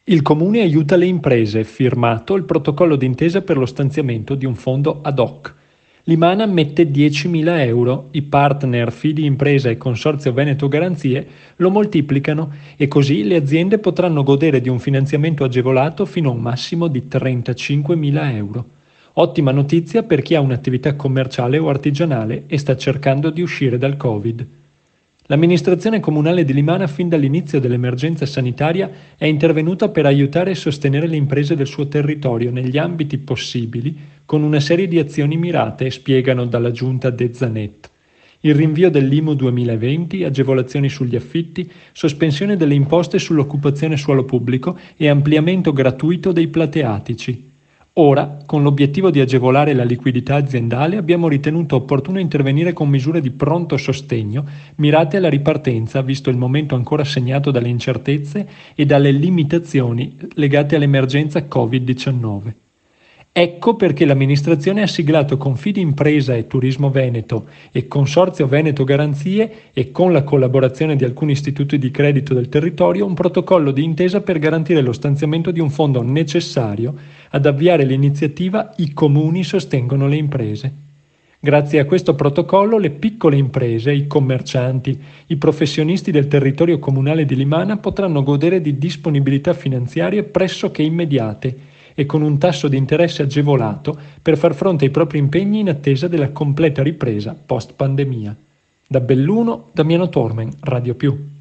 Il Comune aiuta le imprese, firmato il protocollo d'intesa per lo stanziamento di un fondo ad hoc. L'Imana mette 10.000 euro, i partner Fidi Impresa e Consorzio Veneto Garanzie lo moltiplicano e così le aziende potranno godere di un finanziamento agevolato fino a un massimo di 35.000 euro. Ottima notizia per chi ha un'attività commerciale o artigianale e sta cercando di uscire dal Covid. L'amministrazione comunale di Limana fin dall'inizio dell'emergenza sanitaria è intervenuta per aiutare e sostenere le imprese del suo territorio negli ambiti possibili con una serie di azioni mirate, spiegano dalla giunta De Zanet. Il rinvio dell'IMU 2020, agevolazioni sugli affitti, sospensione delle imposte sull'occupazione suolo pubblico e ampliamento gratuito dei plateatici. Ora, con l'obiettivo di agevolare la liquidità aziendale, abbiamo ritenuto opportuno intervenire con misure di pronto sostegno mirate alla ripartenza, visto il momento ancora segnato dalle incertezze e dalle limitazioni legate all'emergenza Covid-19. Ecco perché l'amministrazione ha siglato con Fidimpresa e Turismo Veneto e Consorzio Veneto Garanzie e con la collaborazione di alcuni istituti di credito del territorio un protocollo di intesa per garantire lo stanziamento di un fondo necessario ad avviare l'iniziativa I comuni sostengono le imprese. Grazie a questo protocollo le piccole imprese, i commercianti, i professionisti del territorio comunale di Limana potranno godere di disponibilità finanziarie pressoché immediate e con un tasso di interesse agevolato per far fronte ai propri impegni in attesa della completa ripresa post-pandemia. Da Belluno, Damiano Tormen, Radio Più.